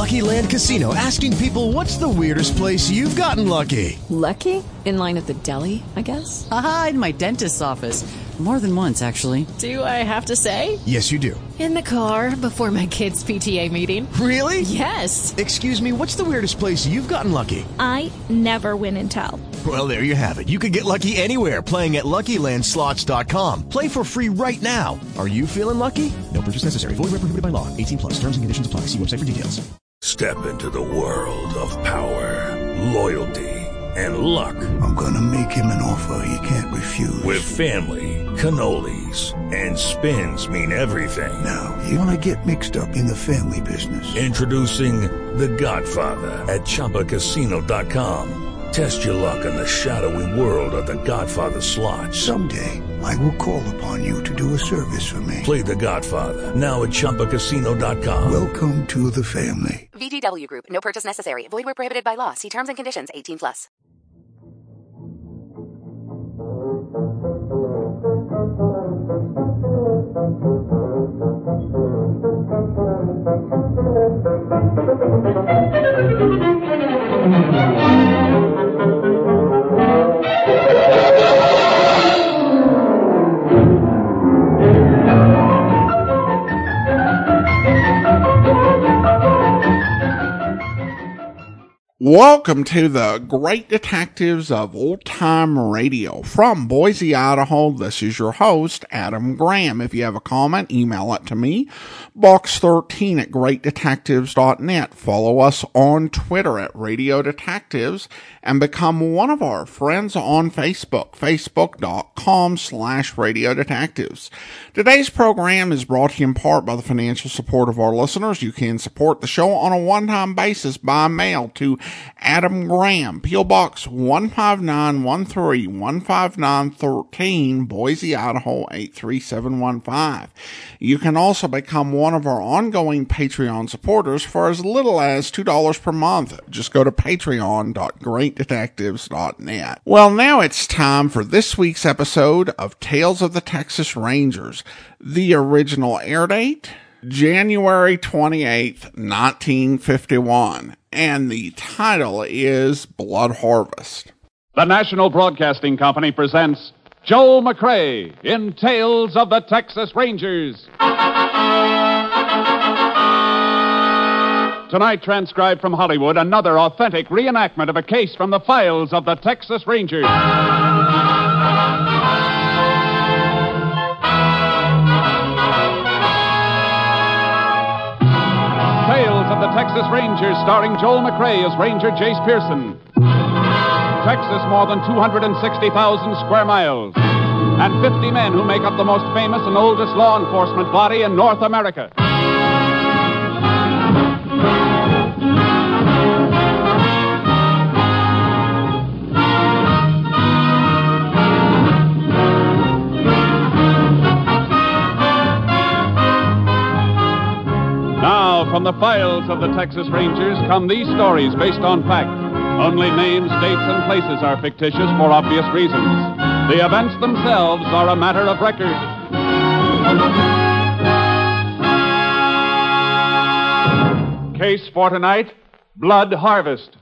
Lucky Land Casino, asking people, what's the weirdest place you've gotten lucky? Lucky? In line at the deli, I guess? Aha, in my dentist's office. More than once, actually. Do I have to say? Yes, you do. In the car before my kids' PTA meeting. Really? Yes. Excuse me, what's the weirdest place you've gotten lucky? I never win and tell. Well, there you have it. You can get lucky anywhere, playing at LuckyLandSlots.com. Play for free right now. Are you feeling lucky? No purchase necessary. Void where prohibited by law. 18+. Terms and conditions apply. See website for details. Step into the world of power, loyalty, and luck. I'm gonna make him an offer he can't refuse. With family, cannolis, and spins mean everything. Now, you wanna get mixed up in the family business. Introducing The Godfather at ChumbaCasino.com. Test your luck in the shadowy world of The Godfather slot. Someday, I will call upon you to do a service for me. Play The Godfather, now at ChumbaCasino.com. Welcome to the family. VGW Group. No purchase necessary. Void where prohibited by law. See terms and conditions. 18+. Welcome to the Great Detectives of Old Time Radio. From Boise, Idaho, this is your host, Adam Graham. If you have a comment, email it to me, box13@greatdetectives.net. Follow us on Twitter at Radio Detectives and become one of our friends on Facebook, facebook.com/Radio Detectives. Today's program is brought to you in part by the financial support of our listeners. You can support the show on a one-time basis by mail to Adam Graham, P.O. Box 15913, 15913, Boise, Idaho 83715. You can also become one of our ongoing Patreon supporters for as little as $2 per month. Just go to patreon.greatdetectives.net. Well, now it's time for this week's episode of Tales of the Texas Rangers. The original air date, January 28th, 1951. And the title is Blood Harvest. The National Broadcasting Company presents Joel McCrea in Tales of the Texas Rangers. Tonight, transcribed from Hollywood, another authentic reenactment of a case from the files of the Texas Rangers. Tales of the Texas Rangers, starring Joel McCrea as Ranger Jace Pearson. Texas, more than 260,000 square miles, and 50 men who make up the most famous and oldest law enforcement body in North America. From the files of the Texas Rangers come these stories based on fact. Only names, dates, and places are fictitious for obvious reasons. The events themselves are a matter of record. Case for tonight, Blood Harvest.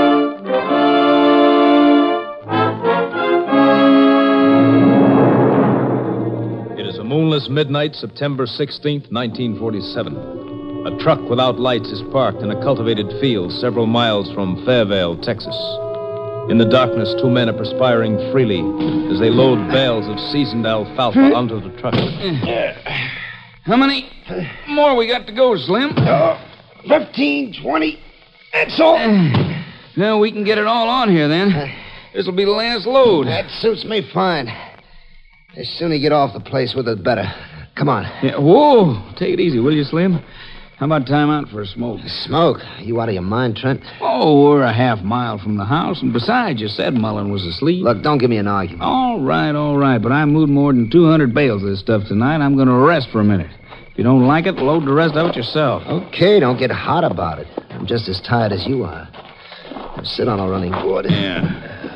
It is a moonless midnight, September 16th, 1947. A truck without lights is parked in a cultivated field several miles from Fairvale, Texas. In the darkness, two men are perspiring freely as they load bales of seasoned alfalfa onto the truck. How many more we got to go, Slim? 15, 20. That's all. Well, we can get it all on here, then. This'll be the last load. That suits me fine. The sooner you get off the place with, the better. Come on. Yeah, whoa. Take it easy, will you, Slim? How about time out for a smoke? Smoke? You out of your mind, Trent? Oh, we're a half mile from the house, and besides, you said Mullen was asleep. Look, don't give me an argument. All right, but I moved more than 200 bales of this stuff tonight. I'm going to rest for a minute. If you don't like it, load the rest of it yourself. Okay, don't get hot about it. I'm just as tired as you are. Now sit on a running board. Yeah.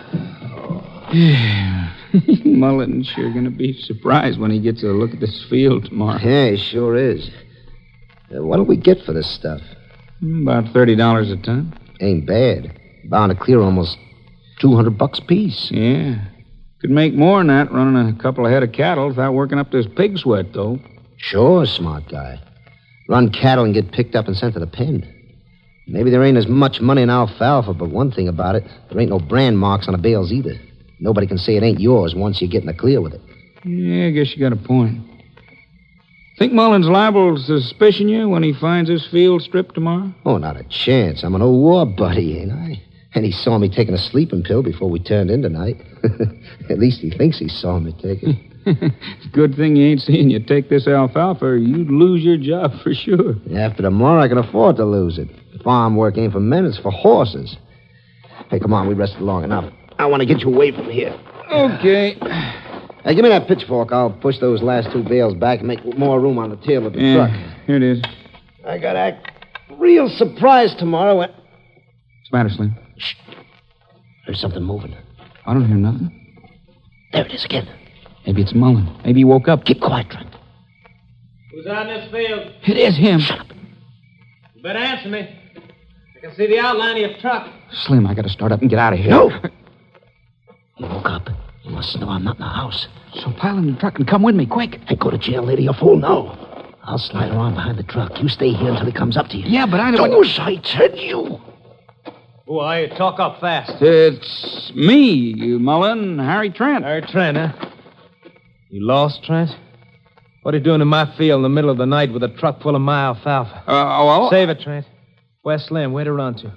Mullen's sure going to be surprised when he gets a look at this field tomorrow. Yeah, he sure is. What'll we get for this stuff? About $30 a ton. Ain't bad. Bound to clear almost $200 apiece. Yeah. Could make more than that running a couple of head of cattle without working up this pig sweat, though. Sure, smart guy. Run cattle and get picked up and sent to the pen. Maybe there ain't as much money in alfalfa, but one thing about it, there ain't no brand marks on the bales either. Nobody can say it ain't yours once you get in the clear with it. Yeah, I guess you got a point. Think Mullen's liable to suspicion you when he finds his field stripped tomorrow? Oh, not a chance. I'm an old war buddy, ain't I? And he saw me taking a sleeping pill before we turned in tonight. At least he thinks he saw me take it. It's a good thing he ain't seen you take this alfalfa, or you'd lose your job for sure. After tomorrow, I can afford to lose it. Farm work ain't for men, it's for horses. Hey, come on, we rested long enough. I want to get you away from here. Okay. Hey, give me that pitchfork. I'll push those last 2 bales back and make more room on the tail of the truck. Here it is. I got to act real surprised tomorrow. What's the matter, Slim? Shh. There's something moving. I don't hear nothing. There it is again. Maybe it's Mullen. Maybe he woke up. Keep quiet, Trent. Who's out in this field? It is him. Shut up. You better answer me. I can see the outline of your truck. Slim, I got to start up and get out of here. No! You woke up. You must know I'm not in the house. So pile in the truck and come with me, quick. Hey, go to jail, lady, you fool. No. I'll slide around behind the truck. You stay here until he comes up to you. Yeah, but I don't... Do as I tell you. Who are you? Talk up fast. It's me, Mullen, Harry Trent. Harry Trent, huh? You lost, Trent? What are you doing in my field in the middle of the night with a truck full of my alfalfa? Well... Save it, Trent. Where's Slim? Where'd he run to?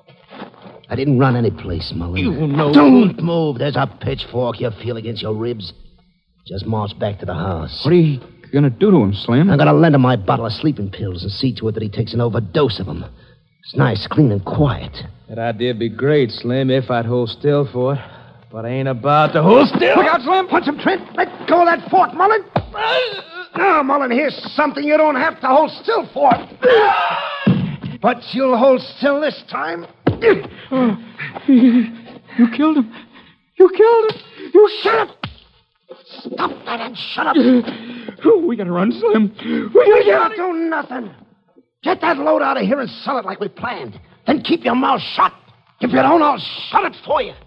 I didn't run any place, Mullen. You know... Don't move. There's a pitchfork you feel against your ribs. Just march back to the house. What are you going to do to him, Slim? I'm going to lend him my bottle of sleeping pills and see to it that he takes an overdose of them. It's nice, clean, and quiet. That idea'd be great, Slim, if I'd hold still for it. But I ain't about to hold still. Look out, Slim. Punch him, Trent. Let go of that fork, Mullen. Now, Mullen, here's something you don't have to hold still for. But you'll hold still this time. You killed him. You killed him. You shut up. Stop that and shut up. We gotta run, Slim. We can't do nothing. Get that load out of here and sell it like we planned. Then keep your mouth shut. If you don't, I'll shut it for you.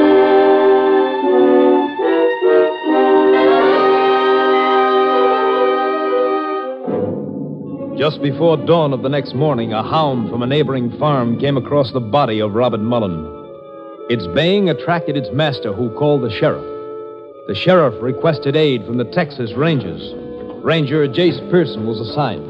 Just before dawn of the next morning, a hound from a neighboring farm came across the body of Robert Mullen. Its baying attracted its master, who called the sheriff. The sheriff requested aid from the Texas Rangers. Ranger Jace Pearson was assigned.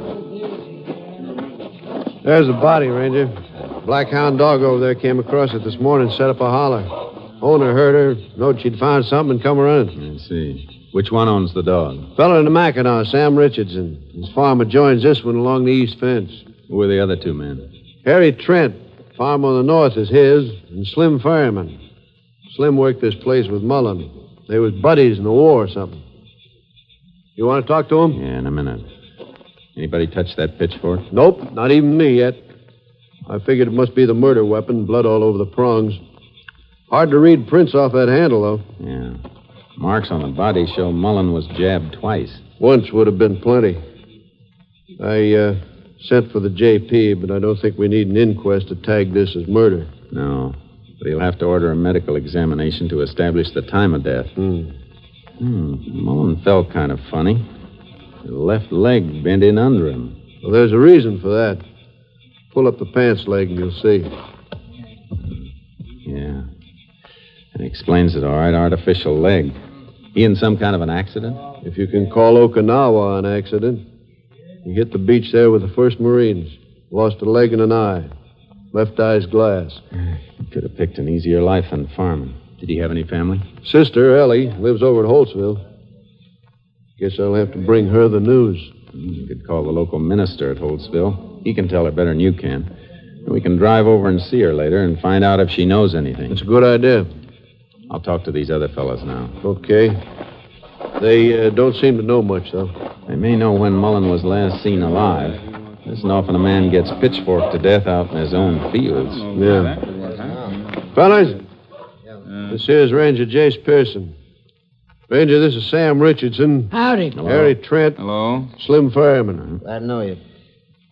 There's the body, Ranger. Black hound dog over there came across it this morning, set up a holler. Owner heard her, knowed she'd found something, and come running. I see. Which one owns the dog? Fellow in the Mackinac, Sam Richardson. His farm adjoins this one along the east fence. Who are the other 2 men? Harry Trent. Farm on the north is his, and Slim Fireman. Slim worked this place with Mullen. They was buddies in the war or something. You want to talk to him? Yeah, in a minute. Anybody touch that pitchfork? Nope, not even me yet. I figured it must be the murder weapon, blood all over the prongs. Hard to read prints off that handle, though. Yeah. Marks on the body show Mullen was jabbed twice. Once would have been plenty. I sent for the JP, but I don't think we need an inquest to tag this as murder. No, but he'll have to order a medical examination to establish the time of death. Mullen felt kind of funny. His left leg bent in under him. Well, there's a reason for that. Pull up the pants leg and you'll see. Yeah. That explains it all right. Artificial leg. He in some kind of an accident? If you can call Okinawa an accident. He hit the beach there with the 1st Marines. Lost a leg and an eye. Left eye's glass. He could have picked an easier life than farming. Did he have any family? Sister, Ellie, lives over at Holtzville. Guess I'll have to bring her the news. You could call the local minister at Holtzville. He can tell her better than you can. We can drive over and see her later and find out if she knows anything. That's a good idea. I'll talk to these other fellows now. Okay. They don't seem to know much, though. They may know when Mullen was last seen alive. Isn't often a man gets pitchforked to death out in his own fields. Yeah. Fellas, this here's Ranger Jace Pearson. Ranger, this is Sam Richardson. Howdy. Hello. Harry Trent. Hello. Slim Fireman. Glad to know you.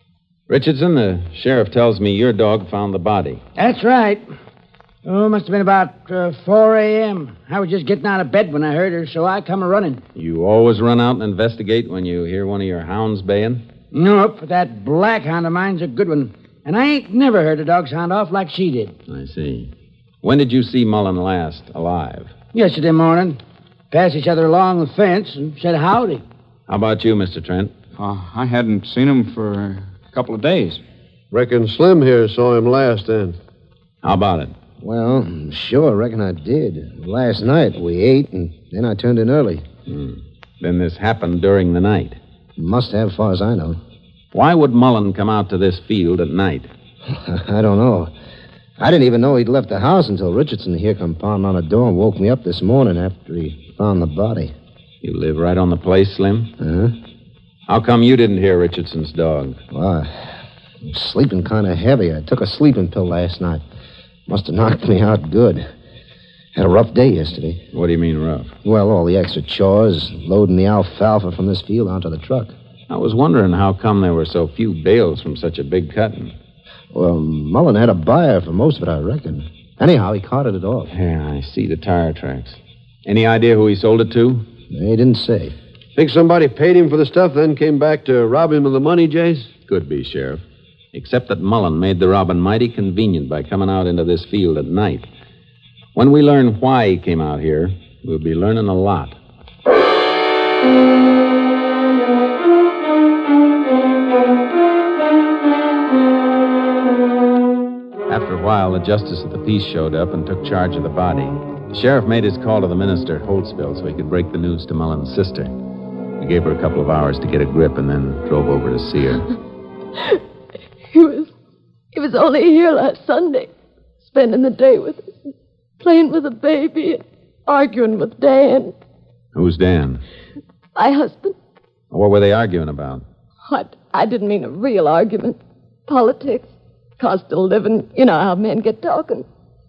Richardson, the sheriff tells me your dog found the body. That's right. Oh, must have been about 4 a.m. I was just getting out of bed when I heard her, so I come a-running. You always run out and investigate when you hear one of your hounds baying? Nope, but that black hound of mine's a good one. And I ain't never heard a dog sound off like she did. I see. When did you see Mullen last alive? Yesterday morning. Passed each other along the fence and said howdy. How about you, Mr. Trent? I hadn't seen him for a couple of days. Reckon Slim here saw him last then. How about it? Well, sure, reckon I did. Last night we ate, and then I turned in early. Then this happened during the night? Must have, far as I know. Why would Mullen come out to this field at night? I don't know. I didn't even know he'd left the house until Richardson here come pounding on the door and woke me up this morning after he found the body. You live right on the place, Slim? Uh-huh. How come you didn't hear Richardson's dog? Well, I was sleeping kind of heavy. I took a sleeping pill last night. Must have knocked me out good. Had a rough day yesterday. What do you mean rough? Well, all the extra chores, loading the alfalfa from this field onto the truck. I was wondering how come there were so few bales from such a big cutting. Well, Mullen had a buyer for most of it, I reckon. Anyhow, he carted it off. Yeah, I see the tire tracks. Any idea who he sold it to? He didn't say. Think somebody paid him for the stuff, then came back to rob him of the money, Jace? Could be, Sheriff. Except that Mullen made the robbing mighty convenient by coming out into this field at night. When we learn why he came out here, we'll be learning a lot. After a while, the justice of the peace showed up and took charge of the body. The sheriff made his call to the minister at Holtzville so he could break the news to Mullen's sister. We gave her a couple of hours to get a grip and then drove over to see her. He was only here last Sunday, spending the day with us, playing with the baby and arguing with Dan. Who's Dan? My husband. What were they arguing about? I didn't mean a real argument. Politics, cost of living, you know how men get talking.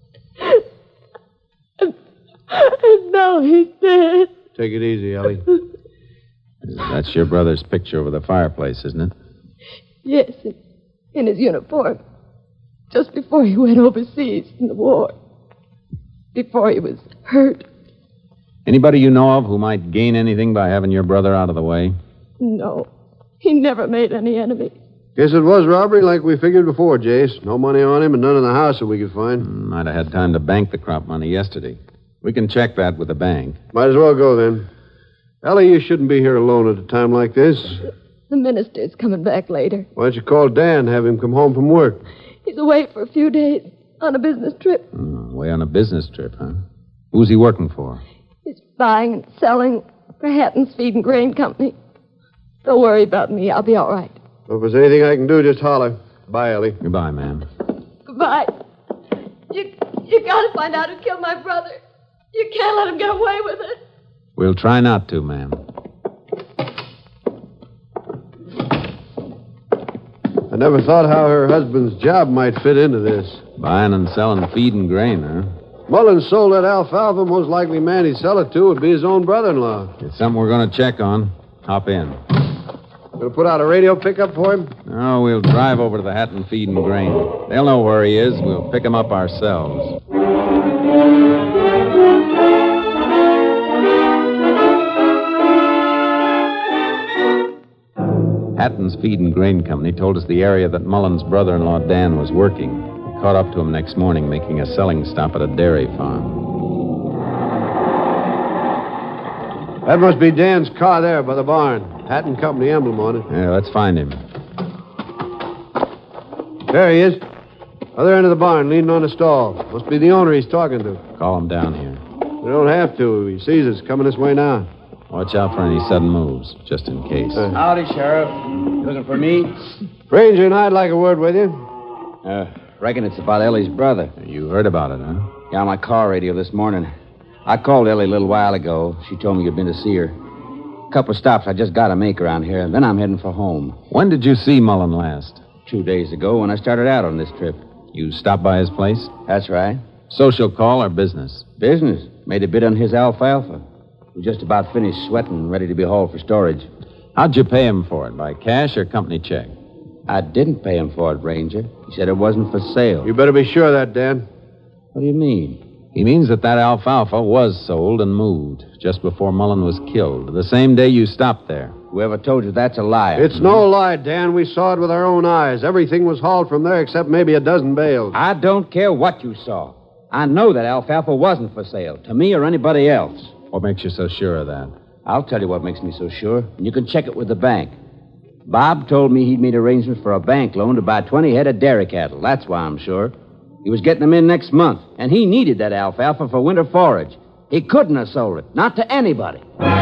And now he's dead. Take it easy, Ellie. That's your brother's picture over the fireplace, isn't it? Yes, in his uniform. Just before he went overseas in the war. Before he was hurt. Anybody you know of who might gain anything by having your brother out of the way? No. He never made any enemies. Guess it was robbery like we figured before, Jace. No money on him and none in the house that we could find. Might have had time to bank the crop money yesterday. We can check that with the bank. Might as well go then. Ellie, you shouldn't be here alone at a time like this. The minister's coming back later. Why don't you call Dan, have him come home from work? He's away for a few days on a business trip. Away on a business trip, huh? Who's he working for? He's buying and selling for Hatton's Feed and Grain Company. Don't worry about me. I'll be all right. Well, if there's anything I can do, just holler. Bye, Ellie. Goodbye, ma'am. Goodbye. You gotta find out who killed my brother. You can't let him get away with it. We'll try not to, ma'am. I never thought how her husband's job might fit into this. Buying and selling feed and grain, huh? Mullins sold that alfalfa. Most likely man he'd sell it to would be his own brother-in-law. It's something we're going to check on. Hop in. Gonna put out a radio pickup for him? No, we'll drive over to the Hatton Feed and Grain. They'll know where he is. We'll pick him up ourselves. Hatton's Feed and Grain Company told us the area that Mullen's brother-in-law Dan was working. We caught up to him next morning making a selling stop at a dairy farm. That must be Dan's car there by the barn. Hatton Company emblem on it. Yeah, let's find him. There he is. Other end of the barn, leaning on a stall. Must be the owner he's talking to. Call him down here. We don't have to. He sees us coming this way now. Watch out for any sudden moves, just in case. Howdy, Sheriff. You looking for me? Ranger and I'd like a word with you. Reckon it's about Ellie's brother. You heard about it, huh? Yeah, on my car radio this morning. I called Ellie a little while ago. She told me you'd been to see her. A couple of stops I just got to make around here, then I'm heading for home. When did you see Mullen last? 2 days ago when I started out on this trip. You stopped by his place? That's right. Social call or business? Business. Made a bid on his alfalfa. We just about finished sweating, ready to be hauled for storage. How'd you pay him for it? By cash or company check? I didn't pay him for it, Ranger. He said it wasn't for sale. You better be sure of that, Dan. What do you mean? He means that alfalfa was sold and moved just before Mullen was killed, the same day you stopped there. Whoever told you that's a lie. It's no lie, Dan. We saw it with our own eyes. Everything was hauled from there except maybe a dozen bales. I don't care what you saw. I know that alfalfa wasn't for sale, to me or anybody else. What makes you so sure of that? I'll tell you what makes me so sure, and you can check it with the bank. Bob told me he'd made arrangements for a bank loan to buy 20 head of dairy cattle. That's why I'm sure. He was getting them in next month, and he needed that alfalfa for winter forage. He couldn't have sold it, not to anybody.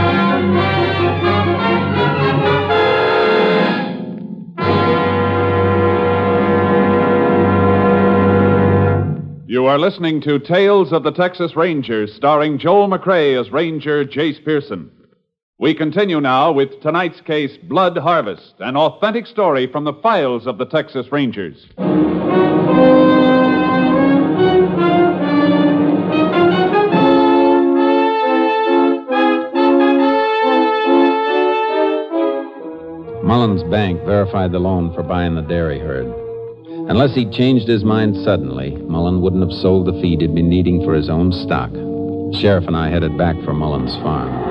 You are listening to Tales of the Texas Rangers, starring Joel McRae as Ranger Jace Pearson. We continue now with tonight's case, Blood Harvest, an authentic story from the files of the Texas Rangers. Mullen's bank verified the loan for buying the dairy herd. Unless he'd changed his mind suddenly, Mullen wouldn't have sold the feed he'd been needing for his own stock. The sheriff and I headed back for Mullen's farm.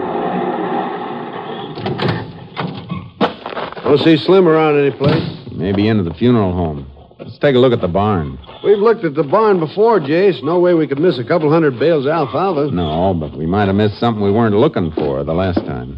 Don't see Slim around any place. Maybe into the funeral home. Let's take a look at the barn. We've looked at the barn before, Jace. No way we could miss a couple hundred bales of alfalfa. No, but we might have missed something we weren't looking for the last time.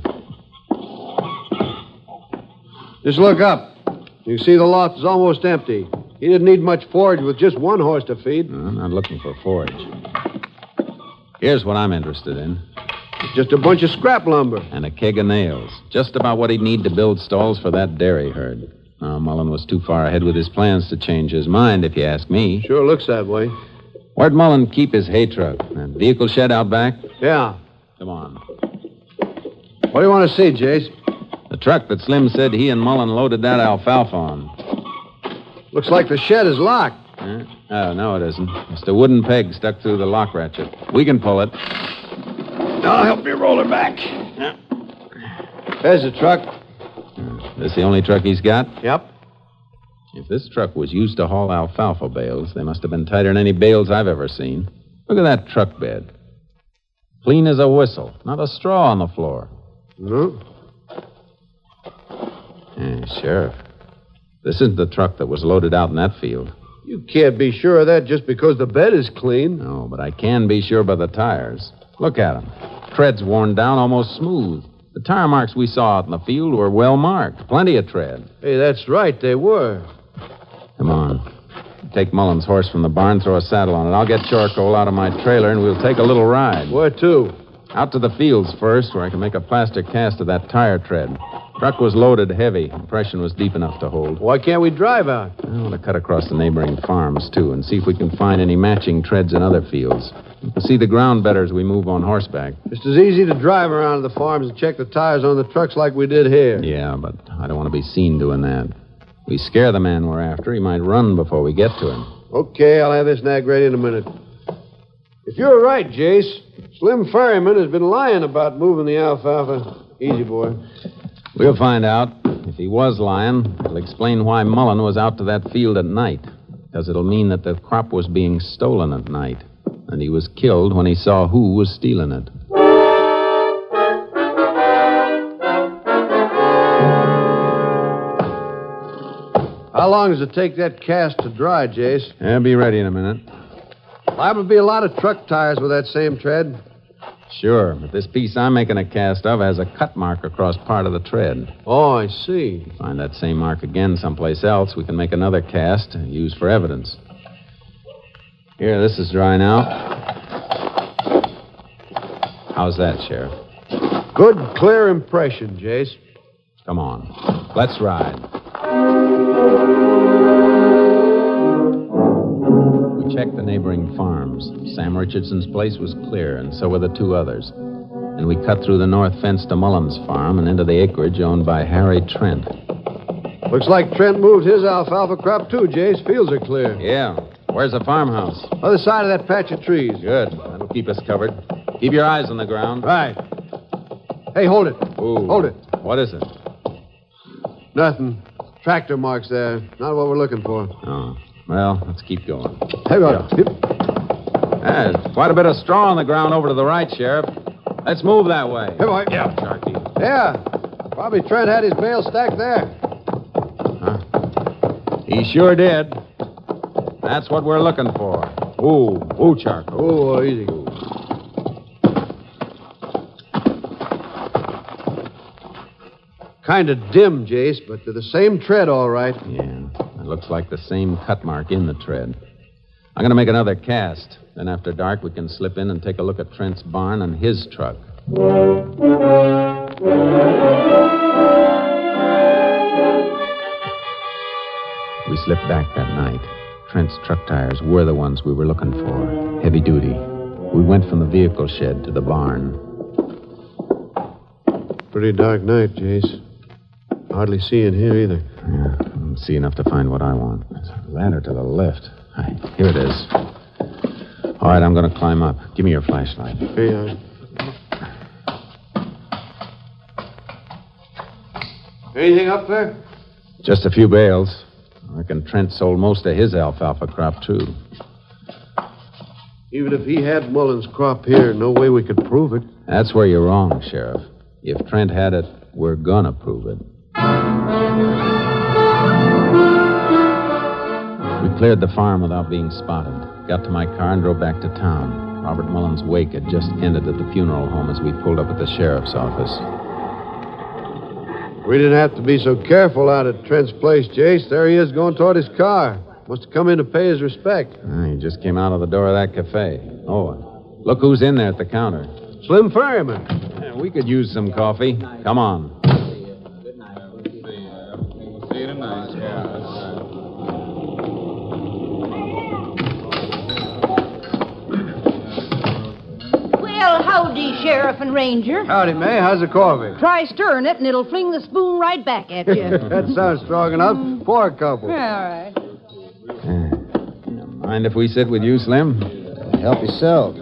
Just look up. You see the loft is almost empty. He didn't need much forage with just one horse to feed. No, I'm not looking for forage. Here's what I'm interested in. It's just a bunch of scrap lumber. And a keg of nails. Just about what he'd need to build stalls for that dairy herd. Now, Mullen was too far ahead with his plans to change his mind, if you ask me. Sure looks that way. Where'd Mullen keep his hay truck? That vehicle shed out back? Yeah. Come on. What do you want to see, Jace? The truck that Slim said he and Mullen loaded that alfalfa on. Looks like the shed is locked. Oh, no, it isn't. Just a wooden peg stuck through the lock ratchet. We can pull it. I'll help you roll her back. There's the truck. This the only truck he's got? Yep. If this truck was used to haul alfalfa bales, they must have been tighter than any bales I've ever seen. Look at that truck bed. Clean as a whistle. Not a straw on the floor. No. Sheriff, this isn't the truck that was loaded out in that field. You can't be sure of that just because the bed is clean. No, but I can be sure by the tires. Look at them. Tread's worn down, almost smooth. The tire marks we saw out in the field were well marked. Plenty of tread. Hey, that's right, they were. Come on. Take Mullen's horse from the barn, throw a saddle on it. I'll get charcoal out of my trailer, and we'll take a little ride. Where to? Out to the fields first, where I can make a plaster cast of that tire tread. Truck was loaded heavy. Impression was deep enough to hold. Why can't we drive out? I want to cut across the neighboring farms, too, and see if we can find any matching treads in other fields. We'll see the ground better as we move on horseback. Just as easy to drive around to the farms and check the tires on the trucks like we did here. Yeah, but I don't want to be seen doing that. If we scare the man we're after, he might run before we get to him. Okay, I'll have this nag ready in a minute. If you're right, Jace, Slim Ferryman has been lying about moving the alfalfa. Easy, boy. We'll find out. If he was lying, it'll explain why Mullen was out to that field at night. Because it'll mean that the crop was being stolen at night. And he was killed when he saw who was stealing it. How long does it take that cast to dry, Jace? I'll be ready in a minute. Liable to be a lot of truck tires with that same tread. Sure, but this piece I'm making a cast of has a cut mark across part of the tread. Oh, I see. Find that same mark again someplace else, we can make another cast and use for evidence. Here, this is dry now. How's that, Sheriff? Good, clear impression, Jace. Come on. Let's ride. We checked the neighboring farms. Sam Richardson's place was clear, and so were the two others. And we cut through the north fence to Mullen's farm and into the acreage owned by Harry Trent. Looks like Trent moved his alfalfa crop, too, Jace. Fields are clear. Yeah. Where's the farmhouse? Other side of that patch of trees. Good. That'll keep us covered. Keep your eyes on the ground. Right. Hey, hold it. Ooh. Hold it. What is it? Nothing. Tractor marks there. Not what we're looking for. Oh. Well, let's keep going. Here we go. There's quite a bit of straw on the ground over to the right, Sheriff. Let's move that way. Here, boy. Yeah, Sharky. Yeah. Probably Trent had his bale stacked there. He sure did. That's what we're looking for. Ooh, Charco. Oh, easy. Kind of dim, Jace, but they're the same tread, all right. Yeah, it looks like the same cut mark in the tread. I'm going to make another cast. Then after dark, we can slip in and take a look at Trent's barn and his truck. We slipped back that night. Trent's truck tires were the ones we were looking for. Heavy duty. We went from the vehicle shed to the barn. Pretty dark night, Jace. Hardly see in here either. Yeah, I don't see enough to find what I want. There's a ladder to the left. Here it is. All right, I'm going to climb up. Give me your flashlight. Here. Anything up there? Just a few bales. I reckon Trent sold most of his alfalfa crop, too. Even if he had Mullen's crop here, no way we could prove it. That's where you're wrong, Sheriff. If Trent had it, we're going to prove it. We cleared the farm without being spotted. Got to my car and drove back to town. Robert Mullen's wake had just ended at the funeral home as we pulled up at the sheriff's office. We didn't have to be so careful out at Trent's place, Jace. There he is going toward his car. Must have come in to pay his respect. He just came out of the door of that cafe. Oh, look who's in there at the counter. Slim Ferryman. Yeah, we could use some coffee. Come on. Well, howdy, Sheriff and Ranger. Howdy, May. How's the coffee? Try stirring it, and it'll fling the spoon right back at you. That sounds strong enough. Pour a couple. All right. Mind if we sit with you, Slim? Help yourself.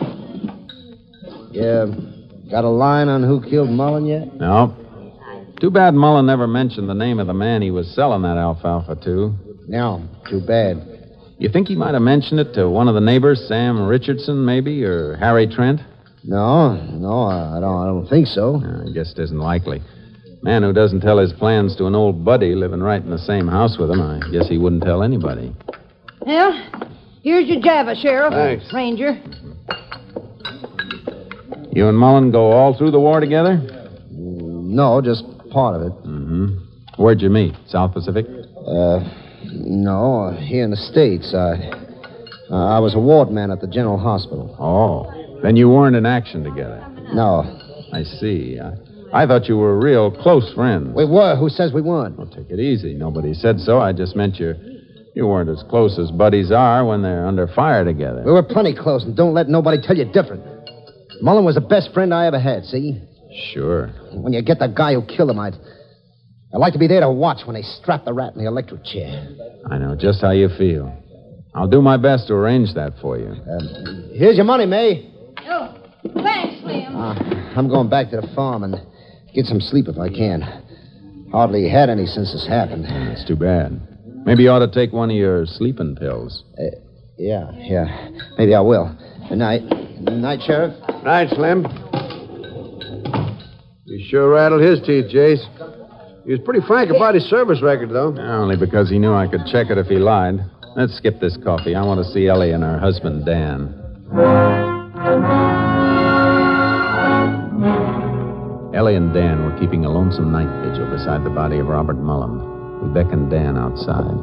Yeah, got a line on who killed Mullen yet? No. Too bad Mullen never mentioned the name of the man he was selling that alfalfa to. No, too bad. You think he might have mentioned it to one of the neighbors, Sam Richardson, maybe, or Harry Trent? No, I don't think so. I guess it isn't likely. Man who doesn't tell his plans to an old buddy living right in the same house with him, I guess he wouldn't tell anybody. Well, here's your Java, Sheriff. Thanks. Ranger. You and Mullen go all through the war together? No, just part of it. Mm-hmm. Where'd you meet? South Pacific? No, here in the States. I was a ward man at the General Hospital. Oh, then you weren't in action together? No. I see. I thought you were real close friends. We were. Who says we weren't? Well, take it easy. Nobody said so. I just meant you weren't as close as buddies are when they're under fire together. We were plenty close, and don't let nobody tell you different. Mullen was the best friend I ever had, see? Sure. When you get the guy who killed him, I'd like to be there to watch when they strap the rat in the electric chair. I know just how you feel. I'll do my best to arrange that for you. Here's your money, May. Oh, thanks, Slim. I'm going back to the farm and get some sleep if I can. Hardly had any since this happened. It's too bad. Maybe you ought to take one of your sleeping pills. Yeah. Maybe I will. Good night. Good night, Sheriff. Night, Slim. You sure rattled his teeth, Jace. He was pretty frank about his service record, though. Only because he knew I could check it if he lied. Let's skip this coffee. I want to see Ellie and her husband, Dan. Ellie and Dan were keeping a lonesome night vigil beside the body of Robert Mullen. We beckoned Dan outside.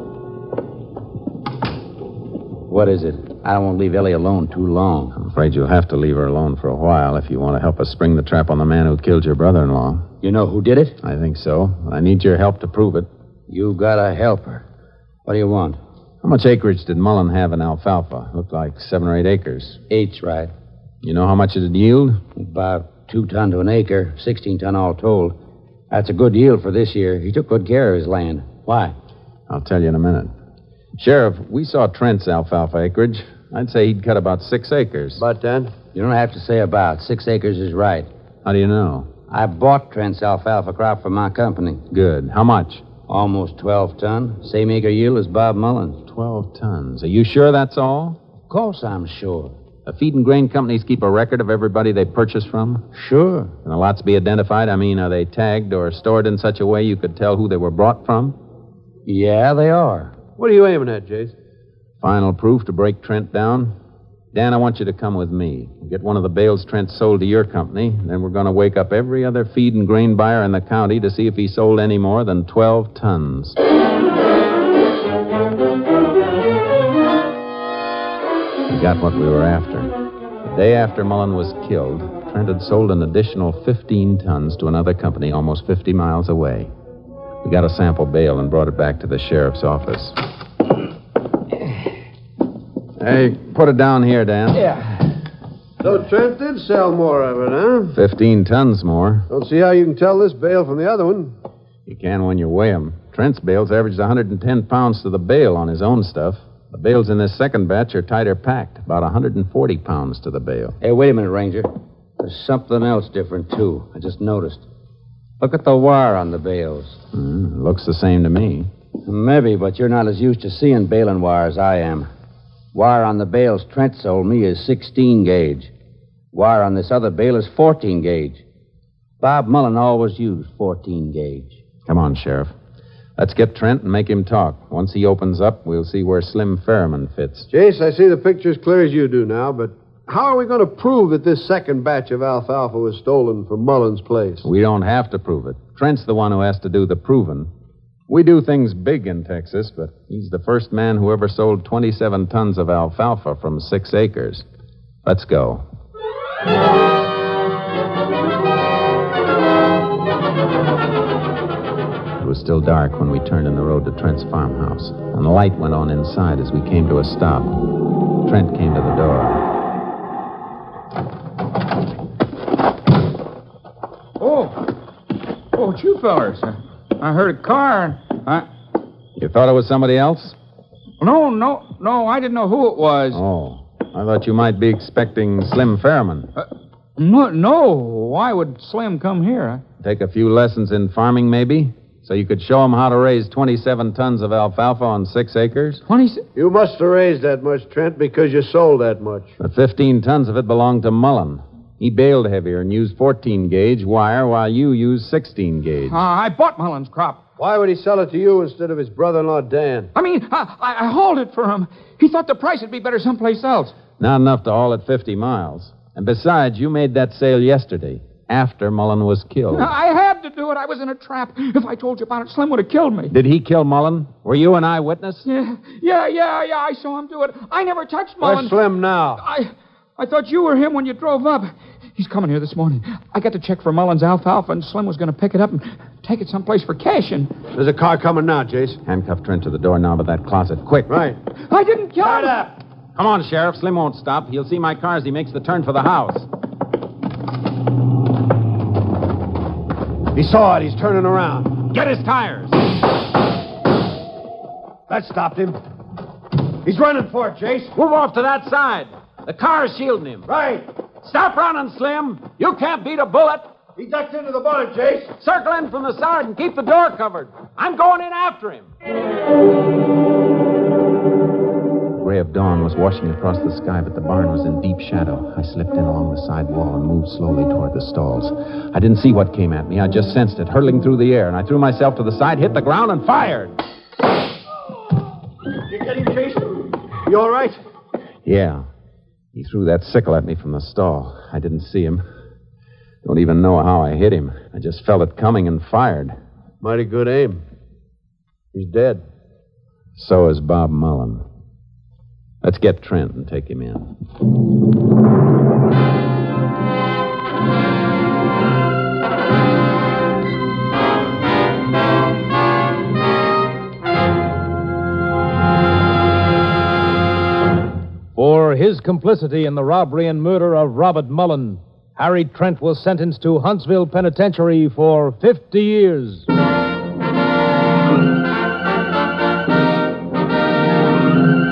What is it? I don't want to leave Ellie alone too long. I'm afraid you'll have to leave her alone for a while if you want to help us spring the trap on the man who killed your brother-in-law. You know who did it? I think so. I need your help to prove it. You gotta help her. What do you want? How much acreage did Mullen have in alfalfa? Looked like 7 or 8 acres. 8's right. You know how much it'd yield? About 2 ton to an acre, 16 ton all told. That's a good yield for this year. He took good care of his land. Why? I'll tell you in a minute. Sheriff, we saw Trent's alfalfa acreage. I'd say he'd cut about 6 acres. About 10? You don't have to say about. 6 acres is right. How do you know? I bought Trent's alfalfa crop from my company. Good. How much? Almost 12 ton. Same acre yield as Bob Mullins. 12 tons. Are you sure that's all? Of course I'm sure. The feed and grain companies keep a record of everybody they purchase from? Sure. Can the lots be identified? I mean, are they tagged or stored in such a way you could tell who they were brought from? Yeah, they are. What are you aiming at, Jace? Final proof to break Trent down? Dan, I want you to come with me. Get one of the bales Trent sold to your company. Then we're going to wake up every other feed and grain buyer in the county to see if he sold any more than 12 tons. We got what we were after. The day after Mullen was killed, Trent had sold an additional 15 tons to another company almost 50 miles away. We got a sample bale and brought it back to the sheriff's office. Hey, put it down here, Dan. Yeah. So Trent did sell more of it, huh? 15 tons more. Don't see how you can tell this bale from the other one. You can when you weigh them. Trent's bales averaged 110 pounds to the bale on his own stuff. The bales in this second batch are tighter packed, about 140 pounds to the bale. Hey, wait a minute, Ranger. There's something else different, too. I just noticed. Look at the wire on the bales. Looks the same to me. Maybe, but you're not as used to seeing baling wire as I am. Wire on the bales Trent sold me is 16 gauge. Wire on this other bale is 14 gauge. Bob Mullen always used 14 gauge. Come on, Sheriff. Let's get Trent and make him talk. Once he opens up, we'll see where Slim Fairman fits. Jace, I see the picture as clear as you do now, but how are we going to prove that this second batch of alfalfa was stolen from Mullen's place? We don't have to prove it. Trent's the one who has to do the proving. We do things big in Texas, but he's the first man who ever sold 27 tons of alfalfa from 6 acres. Let's go. It was still dark when we turned in the road to Trent's farmhouse, and the light went on inside as we came to a stop. Trent came to the door. Oh, it's you fellers. I heard a car, and You thought it was somebody else? No, I didn't know who it was. Oh, I thought you might be expecting Slim Fairman. No, why would Slim come here? Take a few lessons in farming, maybe? So you could show him how to raise 27 tons of alfalfa on 6 acres? 27? You must have raised that much, Trent, because you sold that much. But 15 tons of it belonged to Mullen. He baled heavier and used 14-gauge wire while you used 16-gauge. I bought Mullen's crop. Why would he sell it to you instead of his brother-in-law, Dan? I mean, I hauled it for him. He thought the price would be better someplace else. Not enough to haul it 50 miles. And besides, you made that sale yesterday, after Mullen was killed. I had to do it. I was in a trap. If I told you about it, Slim would have killed me. Did he kill Mullen? Were you an eyewitness? Yeah, I saw him do it. I never touched Mullen. Where's Slim now? I thought you were him when you drove up. He's coming here this morning. I got the check for Mullen's alfalfa, and Slim was going to pick it up and take it someplace for cashing. There's a car coming now, Jace. Handcuff Trent to the doorknob of that closet. Quick. Right. I didn't kill him. Shut up. Come on, Sheriff. Slim won't stop. He'll see my car as he makes the turn for the house. He saw it. He's turning around. Get his tires. That stopped him. He's running for it, Jace. Move off to that side. The car's shielding him. Right. Stop running, Slim. You can't beat a bullet. He ducked into the bonnet, Jace. Circle in from the side and keep the door covered. I'm going in after him. The gray of dawn was washing across the sky, but the barn was in deep shadow. I slipped in along the side wall and moved slowly toward the stalls. I didn't see what came at me. I just sensed it hurtling through the air, and I threw myself to the side, hit the ground, and fired. You get him, Jace? You all right? Yeah. He threw that sickle at me from the stall. I didn't see him. Don't even know how I hit him. I just felt it coming and fired. Mighty good aim. He's dead. So is Bob Mullen. Let's get Trent and take him in. For his complicity in the robbery and murder of Robert Mullen, Harry Trent was sentenced to Huntsville Penitentiary for 50 years.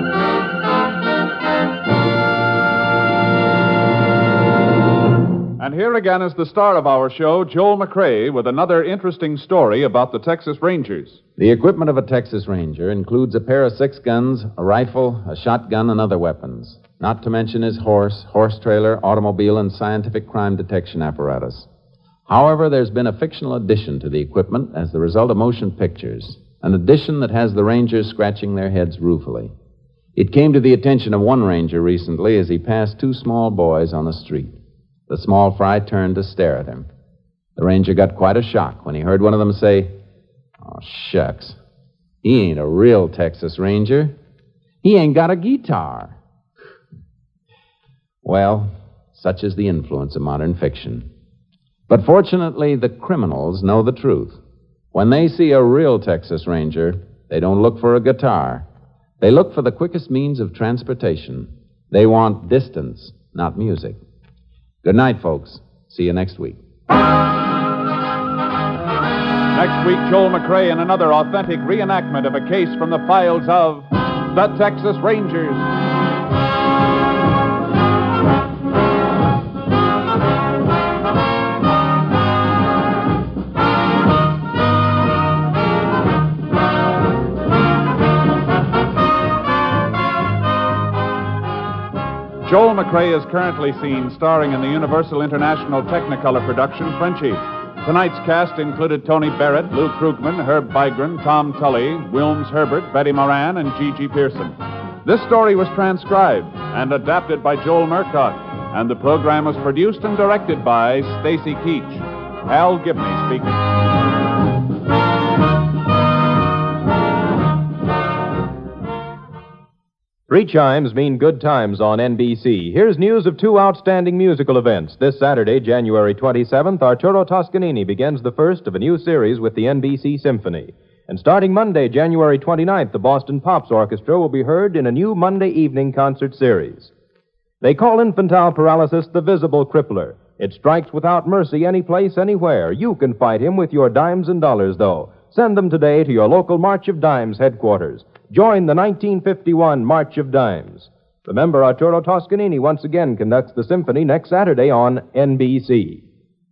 And here again is the star of our show, Joel McCrea, with another interesting story about the Texas Rangers. The equipment of a Texas Ranger includes a pair of 6 guns, a rifle, a shotgun, and other weapons, not to mention his horse trailer, automobile, and scientific crime detection apparatus. However, there's been a fictional addition to the equipment as the result of motion pictures, an addition that has the Rangers scratching their heads ruefully. It came to the attention of one Ranger recently as he passed 2 small boys on the street. The small fry turned to stare at him. The Ranger got quite a shock when he heard one of them say, "Oh, shucks. He ain't a real Texas Ranger. He ain't got a guitar." Well, such is the influence of modern fiction. But fortunately, the criminals know the truth. When they see a real Texas Ranger, they don't look for a guitar. They look for the quickest means of transportation. They want distance, not music. Good night, folks. See you next week. Next week, Joel McCrea in another authentic reenactment of a case from the files of the Texas Rangers. Joel McCrea is currently seen starring in the Universal International Technicolor production, Frenchie. Tonight's cast included Tony Barrett, Lou Krugman, Herb Bygren, Tom Tully, Wilms Herbert, Betty Moran, and Gigi Pearson. This story was transcribed and adapted by Joel Murcott, and the program was produced and directed by Stacy Keach. Hal Gibney speaking. 3 chimes mean good times on NBC. Here's news of 2 outstanding musical events. This Saturday, January 27th, Arturo Toscanini begins the first of a new series with the NBC Symphony. And starting Monday, January 29th, the Boston Pops Orchestra will be heard in a new Monday evening concert series. They call infantile paralysis the visible crippler. It strikes without mercy any place, anywhere. You can fight him with your dimes and dollars, though. Send them today to your local March of Dimes headquarters. Join the 1951 March of Dimes. Remember, Arturo Toscanini once again conducts the symphony next Saturday on NBC.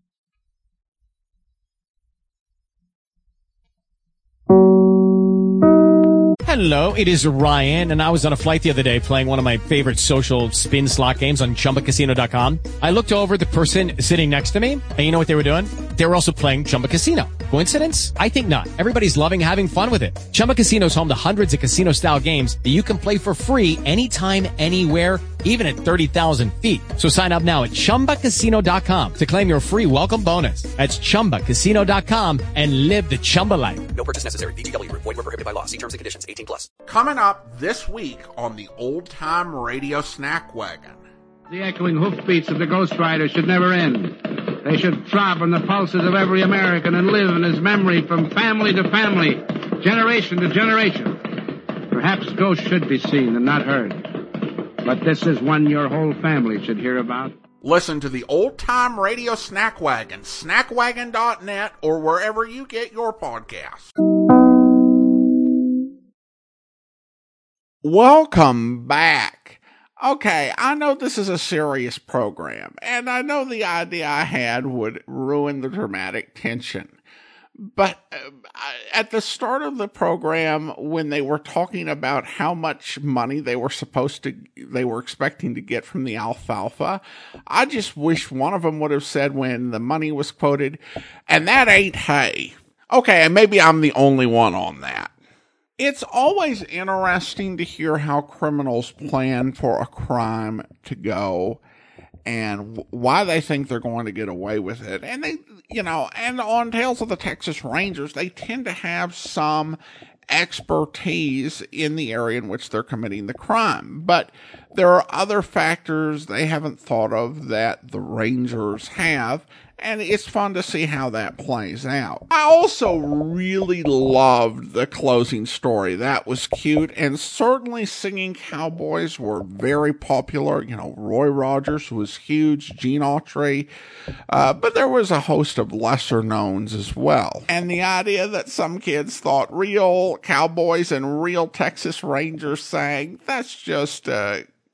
Hello, it is Ryan, and I was on a flight the other day playing one of my favorite social spin slot games on ChumbaCasino.com. I looked over at the person sitting next to me, and you know what they were doing? They were also playing Chumba Casino. Coincidence? I think not. Everybody's loving having fun with it. Chumba Casino is home to hundreds of casino-style games that you can play for free anytime, anywhere, even at 30,000 feet. So sign up now at ChumbaCasino.com to claim your free welcome bonus. That's ChumbaCasino.com and live the Chumba life. No purchase necessary. VGW. Void where prohibited by law. See terms and conditions. 18+. Coming up this week on the Old Time Radio Snack Wagon. The echoing hoofbeats of the Ghost Rider should never end. They should throb in the pulses of every American and live in his memory from family to family, generation to generation. Perhaps ghosts should be seen and not heard. But this is one your whole family should hear about. Listen to the Old Time Radio Snack Wagon, snackwagon.net, or wherever you get your podcasts. Welcome back. Okay, I know this is a serious program, and I know the idea I had would ruin the dramatic tension. But at the start of the program, when they were talking about how much money they were expecting to get from the alfalfa, I just wish one of them would have said when the money was quoted, "And that ain't hay." Okay, and maybe I'm the only one on that. It's always interesting to hear how criminals plan for a crime to go and why they think they're going to get away with it. And they, and on Tales of the Texas Rangers, they tend to have some expertise in the area in which they're committing the crime. But there are other factors they haven't thought of that the Rangers have, and it's fun to see how that plays out. I also really loved the closing story. That was cute, and certainly singing cowboys were very popular. Roy Rogers was huge, Gene Autry, but there was a host of lesser knowns as well. And the idea that some kids thought real cowboys and real Texas Rangers sang, that's just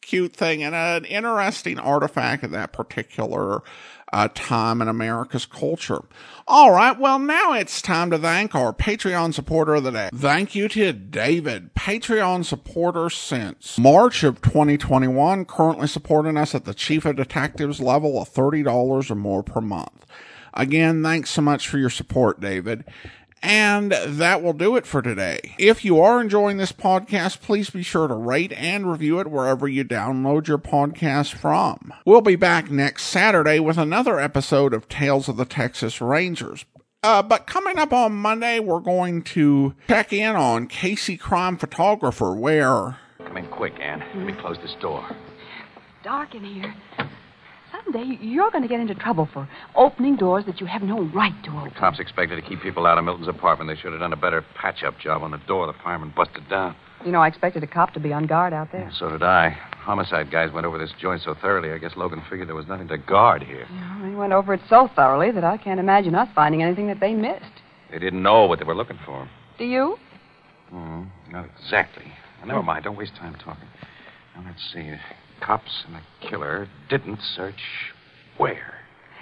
cute thing and an interesting artifact of that particular time in America's culture. All right, well, now it's time to thank our Patreon supporter of the day. Thank you to David, Patreon supporter since March of 2021, currently supporting us at the Chief of Detectives level of $30 or more per month. Again, thanks so much for your support, David. And that will do it for today. If you are enjoying this podcast, please be sure to rate and review it wherever you download your podcast from. We'll be back next Saturday with another episode of Tales of the Texas Rangers. But coming up on Monday, we're going to check in on Casey Crime Photographer, where... Come in quick, Ann. Let me close this door. Dark in here. Someday you're going to get into trouble for opening doors that you have no right to open. The cops expected to keep people out of Milton's apartment. They should have done a better patch-up job on the door the fireman busted down. You know, I expected a cop to be on guard out there. So did I. Homicide guys went over this joint so thoroughly, I guess Logan figured there was nothing to guard here. Yeah, they went over it so thoroughly that I can't imagine us finding anything that they missed. They didn't know what they were looking for. Do you? Not exactly. Well, never mind. Don't waste time talking. Now, let's see. Cops and the killer didn't search where?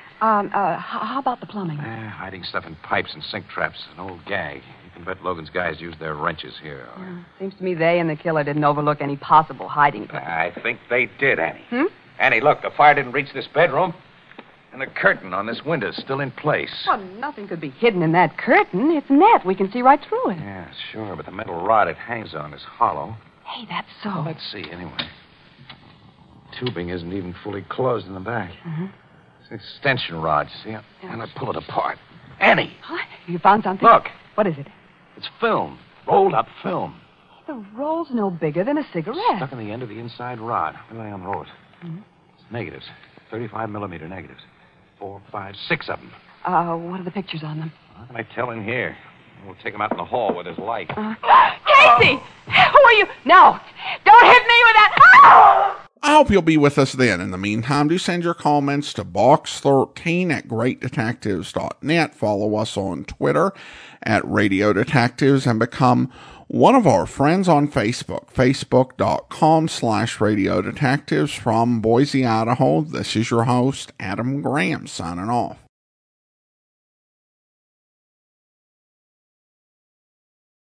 How about the plumbing? Hiding stuff in pipes and sink traps. An old gag. You can bet Logan's guys used their wrenches here. Seems to me they and the killer didn't overlook any possible hiding place. I think they did, Annie. Annie, look, the fire didn't reach this bedroom. And the curtain on this window's still in place. Well, nothing could be hidden in that curtain. It's net. We can see right through it. Yeah, sure, but the metal rod it hangs on is hollow. Hey, that's so. Well, let's see, anyway. Tubing isn't even fully closed in the back. It's an extension rod, you see? And I pull it apart. Annie! What? You found something? Look. What is it? It's film. Rolled up film. The roll's no bigger than a cigarette. Stuck in the end of the inside rod. Where do I unroll it? It's negatives. 35-millimeter negatives. 4, 5, 6 of them. What are the pictures on them? How can I tell in here? We'll take them out in the hall where there's light. Casey! Who are you? No! Don't hit me with that! I hope you'll be with us then. In the meantime, do send your comments to box13 at greatdetectives.net. Follow us on Twitter at Radio Detectives and become one of our friends on Facebook, facebook.com/Radio Detectives. From Boise, Idaho, this is your host, Adam Graham, signing off.